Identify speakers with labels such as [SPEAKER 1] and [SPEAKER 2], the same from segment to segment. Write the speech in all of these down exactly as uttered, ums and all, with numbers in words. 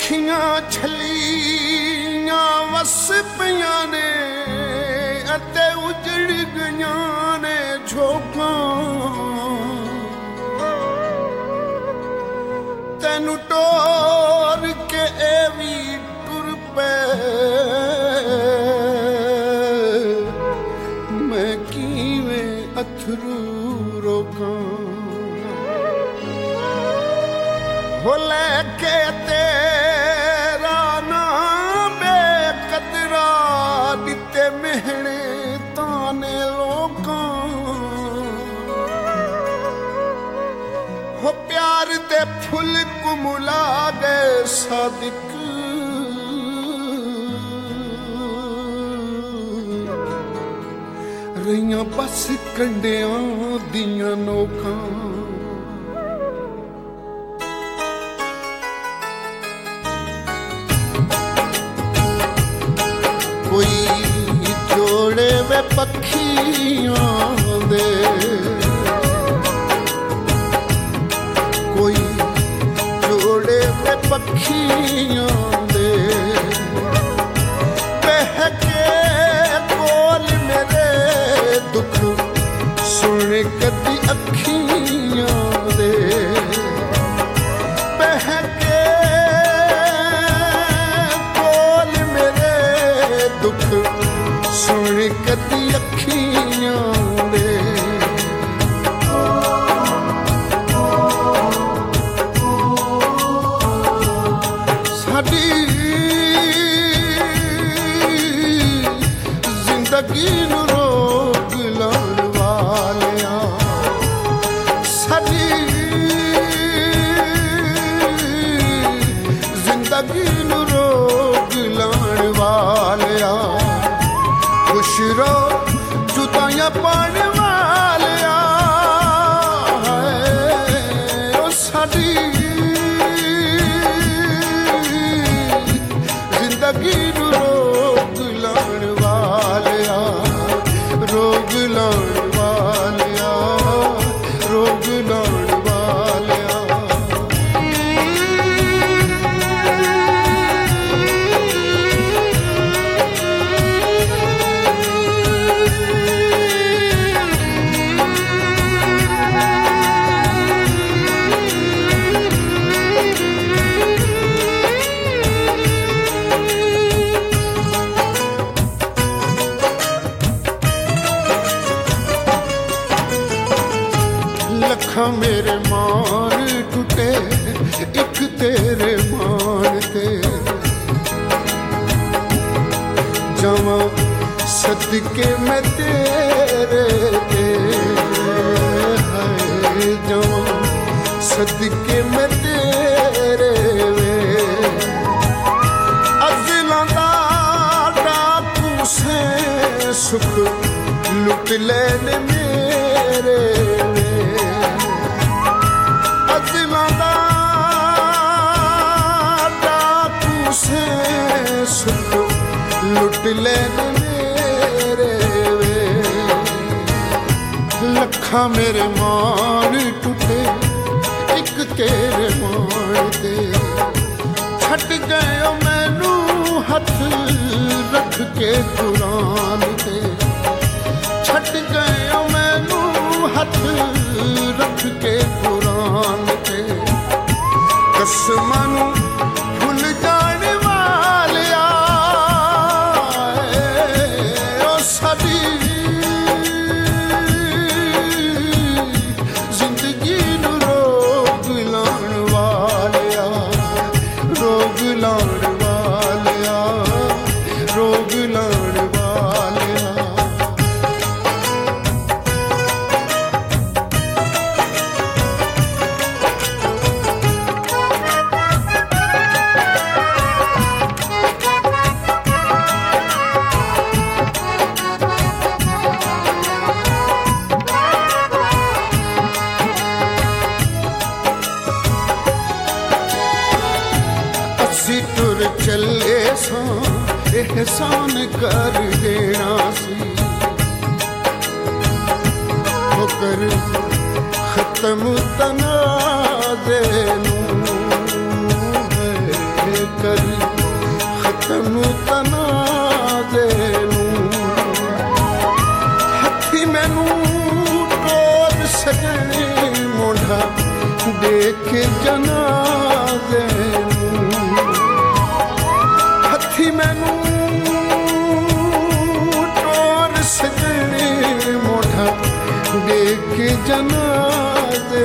[SPEAKER 1] ਅੱਖੀਆਂ ਛਲੀਆਂ ਵਸ ਪਈਆਂ ਨੇ ਅਤੇ ਉਜੜ ਗਈਆਂ ਨੇ ਝੋਕਾਂ ਤੈਨੂੰ ਟੋਰ ਕੇ ਇਹ ਵੀ ਟੁਰ ਪਏ ਮੈਂ ਕਿਵੇਂ ਅਥਰੂ ਰੋਕਾਂ ਹੋ ਲੈ ਕੇ ਤੇਰਾ ਨਾਮ ਬੇਕਦਰਾ ਦਿੱਤੇ ਮਿਹਣੇ ਤਾਨੇ ਲੋਕਾਂ ਹੋ ਪਿਆਰ ਦੇ ਫੁੱਲ ਕੁਮਲਾ ਗਏ ਸਾਦਿਕ ਰਹੀਆਂ ਬਸ ਕੰਡਿਆਂ ਦੀਆਂ ਨੋਕਾਂ जोड़े वे पखियों दे कोई जोड़े वे पखियों दे बहके कोल मेरे दुख सुन कदी अखियों दे बहके कोल मेरे दुख सुन कदी अखियां दे साडी जिंदगी नू रोग लाण वालिया साडी जिंदगी नू रोग लाण वालिया खुश रहो जुदाइयां पाने वालिया ओ साडी जिंदगी नू रोग लाण वालिया रोग लाण वालिया रोग लाण वालिया मेरे मान टूटे एक तेरे मान ते जवा सदके में तेरे ते है जवा सदके में तेरे वे अज़लां दा डाकू से सुख लुट लेने मेरे सुख लुट लेने मेरे वे लखा मेरे मान टूटे एक तेरे मान दे छट गए मैनू हथ रख के कुरान ते छट गए मैनू हथ रख के कुरान ते कसमां नू भुल जाने वालिया ओ साडी जिंदगी नू रोग लाण वालिया रोग लाण वालिया रोग लाण वालिया टुर चले सा एहसान कर देना सी होकर खत्म तनाज़े नू तनु तनाजे हथी मैनू टोर सजने मोढ़ा देख जनाजे हथी मैनू टोर सजने मोढ़ा देख जनाजे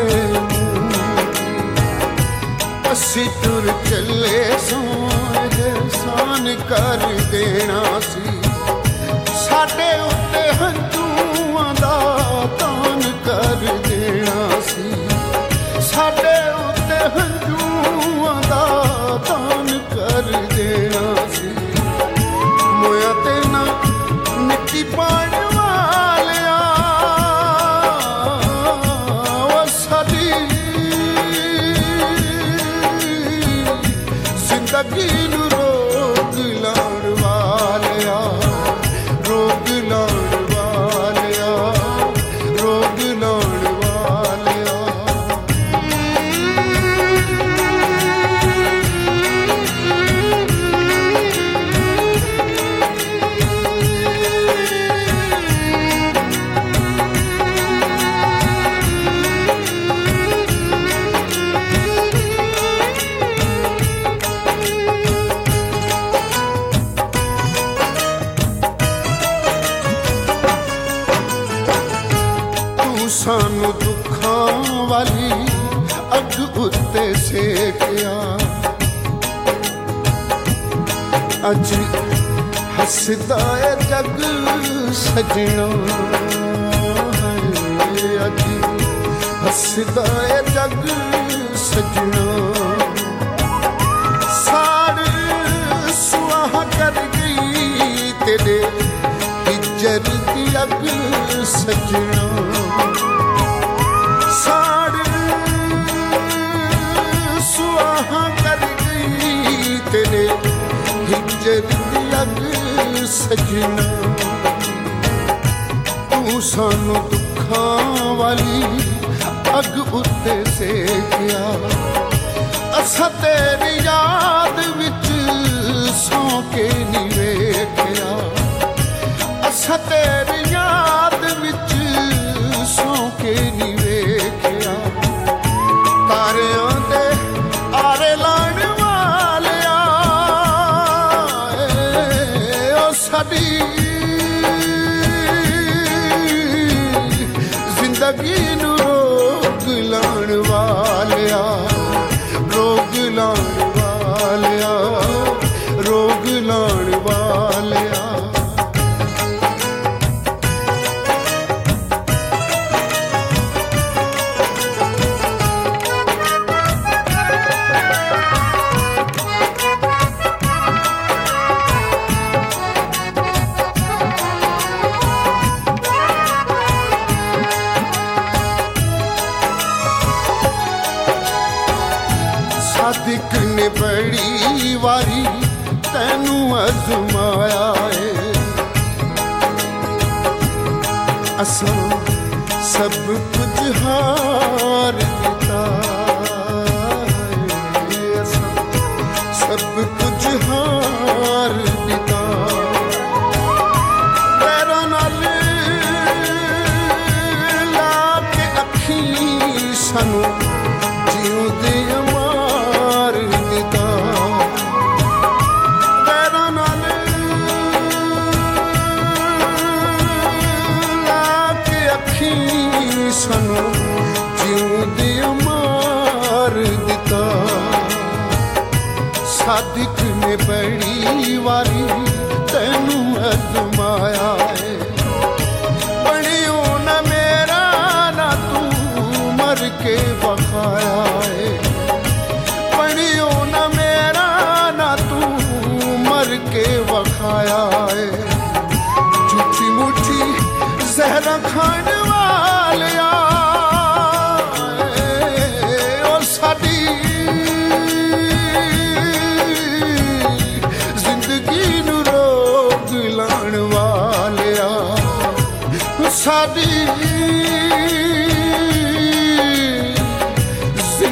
[SPEAKER 1] असी टुर चले सो एहसान कर देना सी साडे उत्ते हंझूआं दा तान कर देना सी साडे उत्ते हंझूआं दा तान कर देना सी मोया ते ना मिट्टी पाण वालिया ओ साडी जिंदगी नू रोग लाण वालिया रोग लाण वालिया रोग लाण वालिया सानू दुखां वाली अग उत्ते सेकिया अज हसदा है जग सजना अज हसदा है जग सजना साड़ सुआह कर गई तेरे हिजर दी अग सजना साड़ सुआह कर गई तेरे हिजर दी अग सजना तू सानू दुखां वाली अग उत्ते सेकिया असा तेरी याद विच सौ के नी वेखिया असा तेरी याद विच सौ के नी वेखिया तारियां दे आरे लाण वालिया ओ साडी जिंदगी नू रोग लाण वालिया रोग लाण वालिया रोग लाण वालिया सादिक ने बड़ी वारी तैनू अजमाया है असा सब कुछ हार दिता असा सब कुछ हार दिता पैरों नाल ला के अखी सानू जिउंदे सानू जिउंदे मार दिता सादिक ने बड़ी वारी तैनू अजमाया है बनियो न मेरा ना तू मर के बखाया है बनियो न मेरा ना तू मर के बखाया है झूठी मूठी जहरा खान वालिया ओ साडी जिंदगी नू रोग लाण वालिया साडी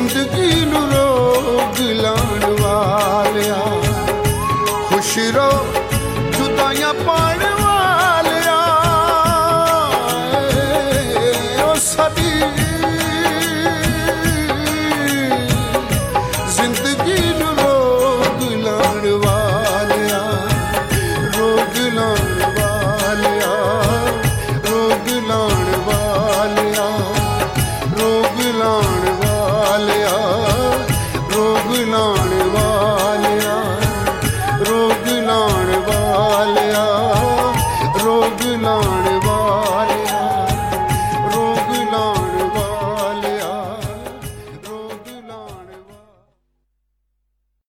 [SPEAKER 1] भी